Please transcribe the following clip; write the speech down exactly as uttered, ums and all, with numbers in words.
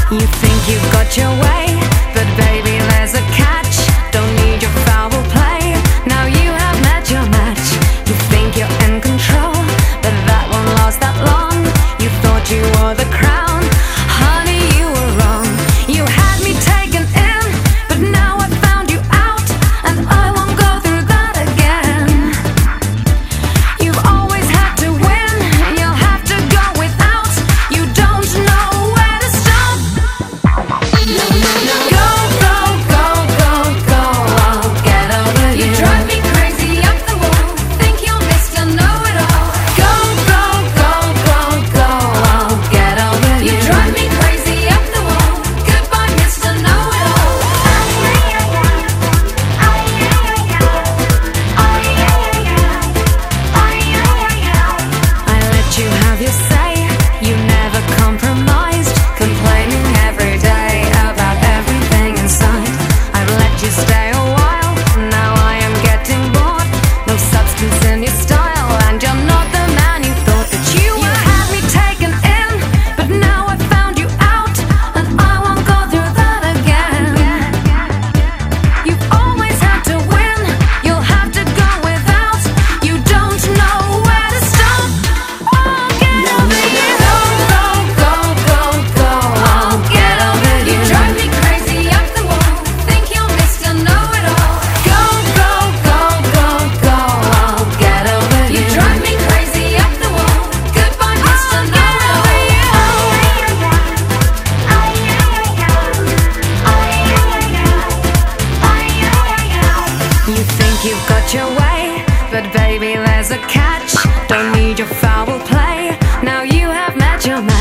You think you've got your way, but baby there's a catch. Don't need your foul play, now you have met your match. You think you're in control, but that won't last that long. You thought you were the crown, honey you were wrong. You had me taken in, but now I found you out, and I won't go through that again. You've always had to win, you'll have to go without. You don't know where to stop. No, no, no. Go, go, go, go, go, I'll get over you. You drive me crazy up the wall, think you're Mister Know-It-All. Go, go, go, go, go, I'll get over you. You drive me crazy up the wall, goodbye Mister Know-It-All. I let you have your say, you never compromised, complaining every day about everything inside. I've let you stay a while, now I am getting bored. No substance in your style, and you're not the man you thought that you were. You had me taken in, but now I found you out, and I won't go through that again. You've always had to win, you'll have to go without. You don't know where to stop. I'll get over you. Go, go, go, go, go, I'll get over you. You drive me crazy up the wall, think you're Mister Know-It-All. Go, go, go, go, go, I'll get over you. You drive me crazy up the wall, goodbye Mister Know-It-All. You think you've got your way, but baby there's a catch. Don't need your foul play, now you have met your match.